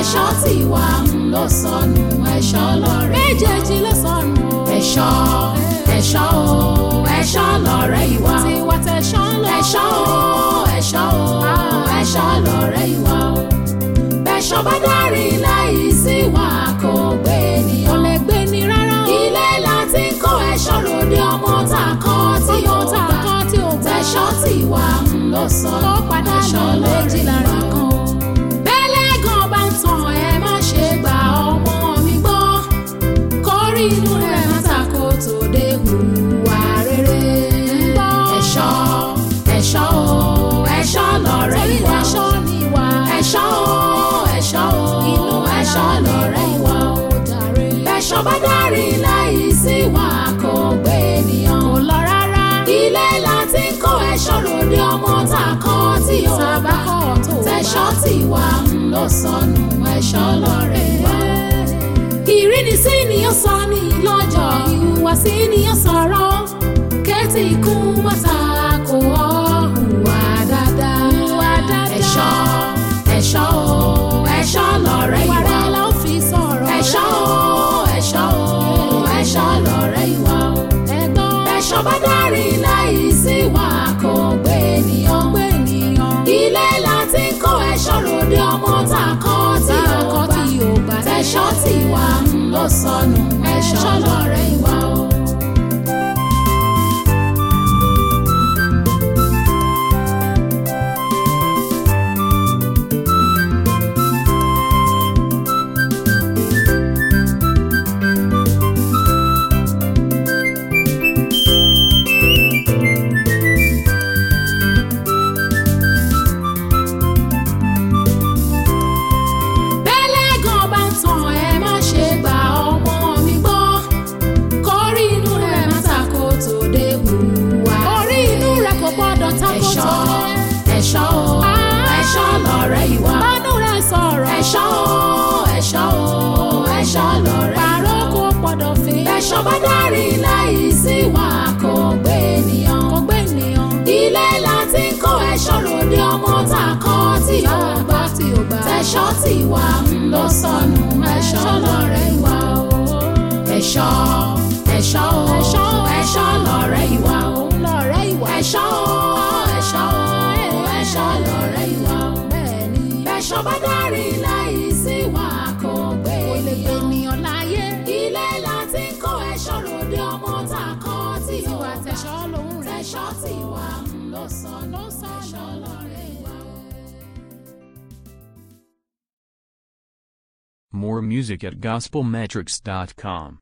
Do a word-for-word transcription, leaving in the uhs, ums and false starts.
ẹ̀ṣọ́ tiwa ló sọnù ẹ̀ṣọ́ lọ́rẹ́ méjèèjì ló sọnù ẹ̀ṣọ́ ẹ̀ṣọ́ o ẹ̀ṣọ́ lọ́rẹ́ ìwà tiwa tẹ̀ṣọ́ lọ ẹ̀ṣọ́ o ẹ̀ṣọ́ o ẹ̀ṣọ́ lọ́rẹ́ ìwà o bẹ́ṣọ́ bá dárí láì sí wà kò gbé ni kò lè gbé ni rárá o ilé láti kó ẹ̀ṣọ́ ròde ọmọ tá a kọ́ tí ó gbà tẹ̀ṣọ́ tiwa ló sọnù ẹ̀ṣọ́ lọ́rẹ́ ìwà o bẹ́lẹ̀ gan bá ń tàn ẹ má ṣe gbà ọmọ mi gbọ́ kórí inú rẹ̀ má tako tòde hùwà rere ẹ̀ṣọ́ ẹ̀ṣọ́ o ẹ̀ṣọ́ lọ́rẹ́ ìwà ẹ̀ṣọ́ ni wà ẹ̀ṣọ́ o ẹ̀ṣọ́ o inú ẹ̀ṣọ́ lọ́rẹ́ ìwà o bẹ́ṣọ́ bá dárí láì sí wà kò gbé ènìyàn kò lọ rárá ilé láti kó ẹ̀ṣọ́ ròde ọmọ tá a kọ́ tí ó bá tẹ̀ṣọ́ tiwa ló sọnù ẹ̀ṣọ́ lọ́rẹ́ ìwà ìrínisí ni ó sọ ní lọ́jọ́ ìhùwàsí ni ó sọ̀rọ̀ kẹ́tì ikú mọ́ta kò ọ́ hùwà dáadáa hùwà dáadáa ẹ̀ṣọ́ ẹ̀ṣọ́ o ẹ̀ṣọ́ lọ́rẹ́ ìwà wàrà ló fi sọ̀rọ̀ ẹ̀ṣọ́ o ẹ̀ṣọ́ o ẹ̀ṣọ́ lọ́rẹ́ ìwà o ẹ̀gbọ́n bẹ́ṣọ́ bá dárí láì sí wà kò gbé ènìyàn gbé ènìyàn ilé láti kó ẹ̀ṣọ́ ròde ọmọ tá a kọ́ tí ó kọ́ gbà tí ó gbà tẹ̀ṣọ́ tiwa ló sọnù ẹ̀ṣọ́ lọ́rẹ́ ìwà o. bẹ́lẹ̀ gan bá ń tàn ẹ má ṣe gbà ọmọ mi gbọ́ kórí inú rẹ̀ má tako tòde hùwà orí inú rẹ̀ kò gbọ́dọ̀ tako ẹ̀ṣọ́ tòde ẹ̀ṣọ́ o ẹ̀ṣọ́ lọ́rẹ́ ìwà bánú rẹ̀ sọ̀rọ̀ ẹ̀ṣọ́ o ẹ̀ṣọ́ o ẹ̀ṣọ́ lọ́rẹ́ pàrọ̀ kò gbọ́dọ̀ fi bẹ́ṣọ́ bá dárí láì sí wà kò gbé ènìyàn kò gbé ènìyàn ilé láti kó ẹ̀ṣọ́ ròde ọmọ tá a kọ́ tí ó gbà tí ó gbà tẹ̀ṣọ́ tiwa ló sọnù ẹ̀ṣọ́ lọ́rẹ́ ìwà o ẹ̀ṣọ́ ẹ̀ṣọ́ o ẹ̀ṣọ́ ẹ̀ṣọ́ lọ́rẹ́ ìwà o lọ́rẹ́ ìwà ẹ̀ṣọ́ o ẹ̀ṣọ́ o ẹ̀ṣọ́ lọ́rẹ́ ìwà o bẹ́ẹ̀ni bẹ́ṣọ́ bá dárí láì sí wà kò gbé kò lè gbé ènìyàn ènìyàn láyé ilé láti kó ẹ̀ṣọ́ ròde ọmọ tá a kọ́ tí ó tiwa gbà tẹ̀ṣọ́ lòun rẹ̀ tẹ̀ṣọ́ tiwa ló sọnù ẹ̀ṣọ́ lọ́rẹ́ ìwà o. More music at gospel metrics dot com.